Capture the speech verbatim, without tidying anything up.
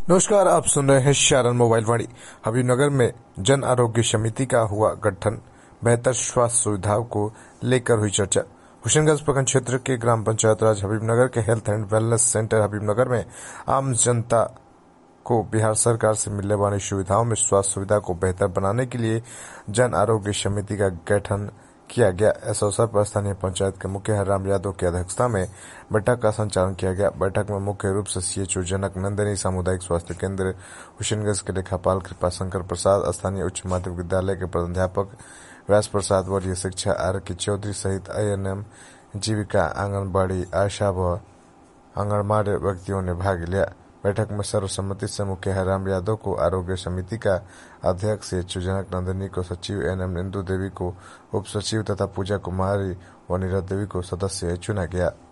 नमस्कार, आप सुन रहे हैं शारण मोबाइल वाणी। हबीबनगर में जन आरोग्य समिति का हुआ गठन, बेहतर स्वास्थ्य सुविधाओं को लेकर हुई चर्चा। हुसैनगंज प्रखंड क्षेत्र के ग्राम पंचायत राज हबीबनगर के health and wellness centre Habibnagar में आम जनता को बिहार सरकार से मिलने वाली सुविधाओं में स्वास्थ्य सुविधा को बेहतर बनाने के लिए जन आरोग्य समिति का गठन किया गया। इस अवसर पर स्थानीय पंचायत के मुखिया हरराम यादव की अध्यक्षता में बैठक का संचालन किया गया। बैठक में मुख्य रूप से सीएचओ जनक नंदिनी, सामुदायिक स्वास्थ्य केंद्र हुसैनगंज के लेखापाल कृपाशंकर प्रसाद, स्थानीय उच्च माध्यमिक विद्यालय के प्रधानाध्यापक व्यास प्रसाद, वरीय शिक्षा आर के चौधरी सहित एएनएम, जीविका, आंगनबाड़ी, आशा व आंगनबाड़ी व्यक्तियों ने भाग लिया। बैठक में सर्वसम्मति से मुखिया हरराम यादव को आरोग्य समिति का अध्यक्ष, सीएचओ जनक नंदिनी को सचिव, एएनएम इंदू देवी को उप सचिव तथा पूजा कुमारी व नीरज देवी को सदस्य चुना गया।